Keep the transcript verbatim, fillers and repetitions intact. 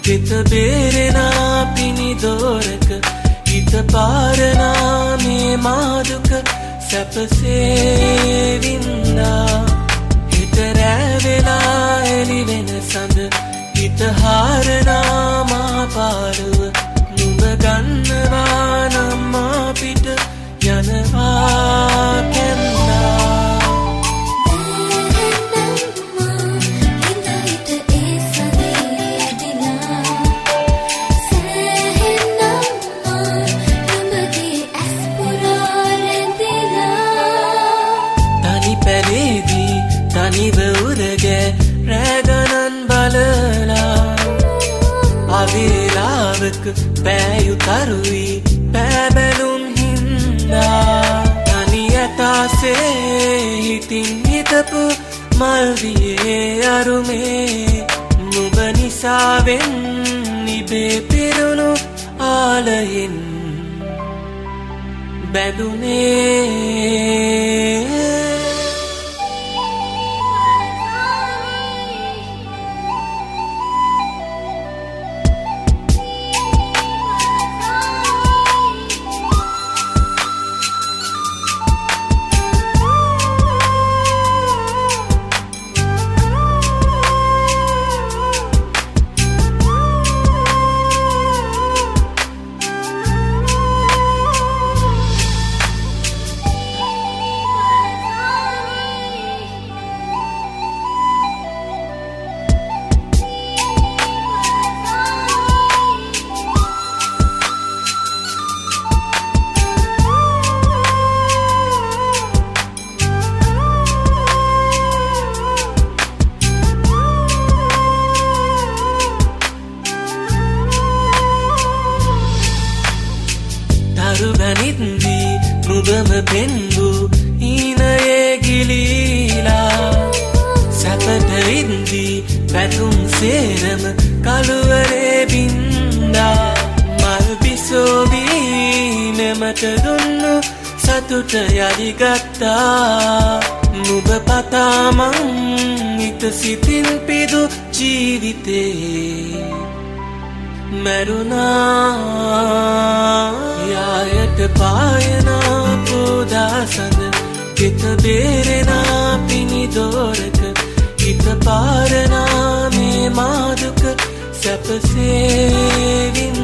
හිත බේරෙනා පිනිදෝරක හිත පාරනා මේ මාදුක සැපසේ වින්දා හිත රැවෙලා එලි වෙන සඳ හිත හාරනා මා පාරුව නුඹ ගන්නවා නම් අපිට යනවා කැන්නා තනිව උරගේ රැගනන් බලලා අවිලාවක පෑයුතරුයි පෑබැලුම් හින්දා තනි ඇතාසේ හිතින් හිතපු මල්වියේ අරුමේ නුඹ නිසාවෙන් නිබේ පිරුණු ආලයෙන් බැඳුනේ ගනිද්දි නුඹම පෙන්වු හීනයේ ගිලීලා සැපට ඉද්දි පැතුම් සේරම කළුවරේ බින්දා මල් බිසෝවී මෙමට දුන්නු සතුට යරිගත්තා නුඹ පතා මං හිත සිතින් පිදු ජීවිතේ මරුණා යායට පායනා පෝදාසඳ හිත බේරෙනා පිනිදෝරක හිත පාරනා මේ මාදුක සැපසේ වින්දා